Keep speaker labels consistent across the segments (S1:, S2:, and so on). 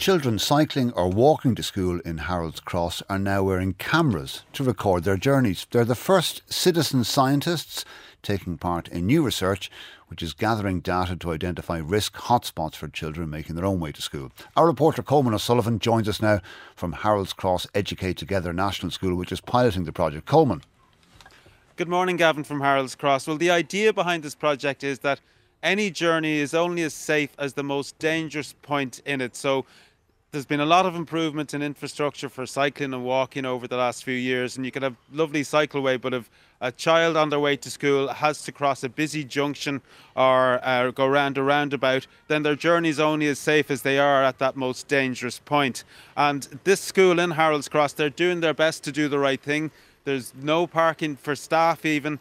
S1: Children cycling or walking to school in Harold's Cross are now wearing cameras to record their journeys. They're the first citizen scientists taking part in new research which is gathering data to identify risk hotspots for children making their own way to school. Our reporter Coleman O'Sullivan joins us now from Harold's Cross Educate Together National School, which is piloting the project. Coleman.
S2: Good morning, Gavin from Harold's Cross. Well, the idea behind this project is that any journey is only as safe as the most dangerous point in it. So there's been a lot of improvement in infrastructure for cycling and walking over the last few years, and you can have lovely cycleway, but if a child on their way to school has to cross a busy junction or go round a roundabout, then their journey is only as safe as they are at that most dangerous point. And this school in Harold's Cross, they're doing their best to do the right thing. There's no parking for staff even.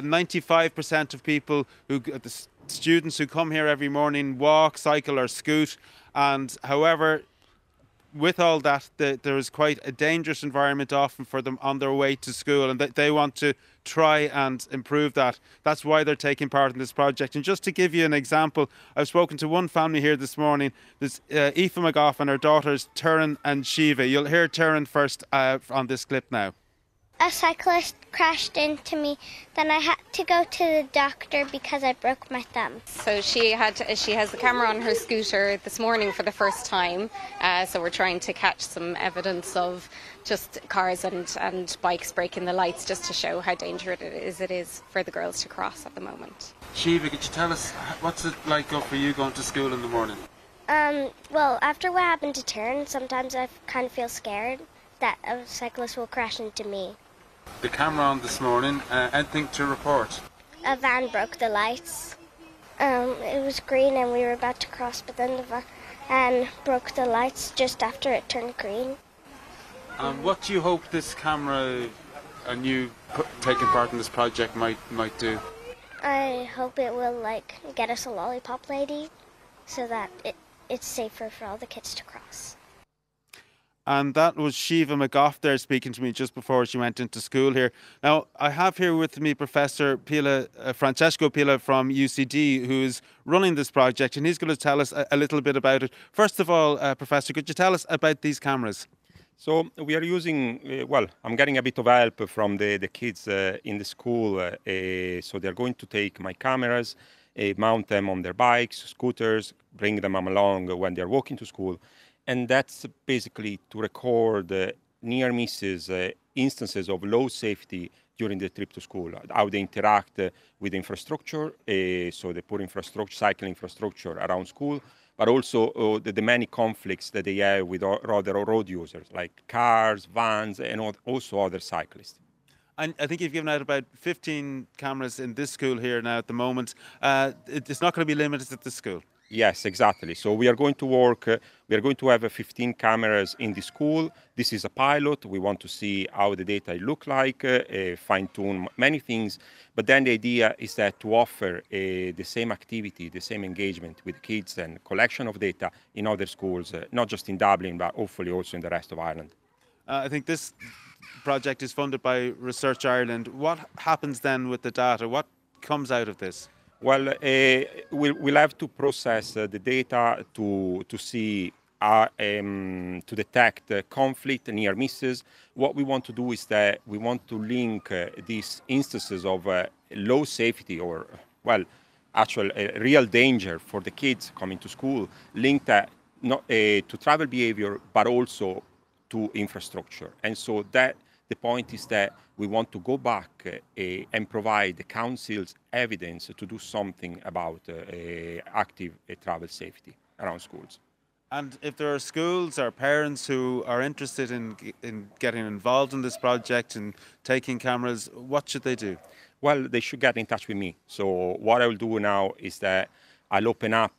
S2: 95% of people, the students who come here every morning, walk, cycle or scoot. And however, with all that, there is quite a dangerous environment often for them on their way to school, and they want to try and improve that. That's why they're taking part in this project. And just to give you an example, I've spoken to one family here this morning. There's Aoife McGough and her daughters Taryn and Shiva. You'll hear Taryn first on this clip now.
S3: A cyclist crashed into me. Then I had to go to the doctor because I broke my thumb.
S4: So she has the camera on her scooter this morning for the first time. So we're trying to catch some evidence of just cars and bikes breaking the lights, just to show how dangerous it is for the girls to cross at the moment.
S2: Shiva, could you tell us what's it like for you going to school in the morning?
S3: Well, after what happened to Taryn, sometimes I kind of feel scared that a cyclist will crash into me.
S2: The camera on this morning, anything to report?
S3: A van broke the lights. It was green and we were about to cross, but then the van broke the lights just after it turned green.
S2: What do you hope this camera and you taking part in this project might do?
S3: I hope it will get us a lollipop lady so that it's safer for all the kids to cross.
S2: And that was Shiva McGough there speaking to me just before she went into school here. Now, I have here with me Professor Francesco Pila from UCD, who is running this project, and he's going to tell us a little bit about it. First of all, Professor, could you tell us about these cameras?
S5: So we are using, I'm getting a bit of help from the kids in the school. So they're going to take my cameras, mount them on their bikes, scooters, bring them along when they're walking to school. And that's basically to record near misses, instances of low safety during the trip to school, how they interact with infrastructure, so the poor infrastructure, cycling infrastructure around school, but also the many conflicts that they have with other road users, like cars, vans, and also other cyclists.
S2: And I think you've given out about 15 cameras in this school here now at the moment. It's not going to be limited at this school.
S5: Yes, exactly. So we are going to work, we are going to have 15 cameras in the school. This is a pilot. We want to see how the data look like, fine-tune many things. But then the idea is that to offer the same activity, the same engagement with kids and collection of data in other schools, not just in Dublin, but hopefully also in the rest of Ireland.
S2: I think this project is funded by Research Ireland. What happens then with the data? What comes out of this?
S5: Well, we'll have to process the data to see, to detect conflict, near misses. What we want to do is that we want to link these instances of low safety or, actual real danger for the kids coming to school, linked not to travel behavior, but also to infrastructure. And so that the point is that we want to go back and provide the council's evidence to do something about active travel safety around schools.
S2: And if there are schools or parents who are interested in getting involved in this project and taking cameras, what should they do?
S5: Well, they should get in touch with me. So what I will do now is that I'll open up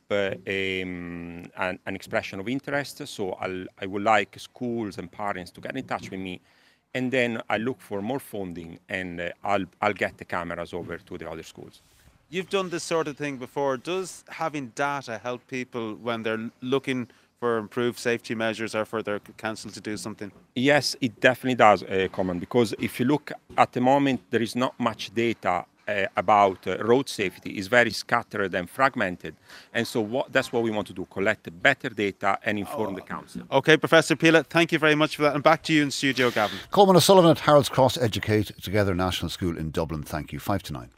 S5: an expression of interest. So I would like schools and parents to get in touch with me. And then I look for more funding, and I'll get the cameras over to the other schools.
S2: You've done this sort of thing before. Does having data help people when they're looking for improved safety measures or for their council to do something?
S5: Yes, it definitely does, Common, because if you look at the moment, there is not much data about road safety is very scattered and fragmented. And so that's what we want to do, collect better data and inform the council.
S2: Okay, Professor Pila, thank you very much for that. And back to you in studio, Gavin.
S1: Coleman O'Sullivan at Harold's Cross Educate Together National School in Dublin. Thank you. 5 to 9.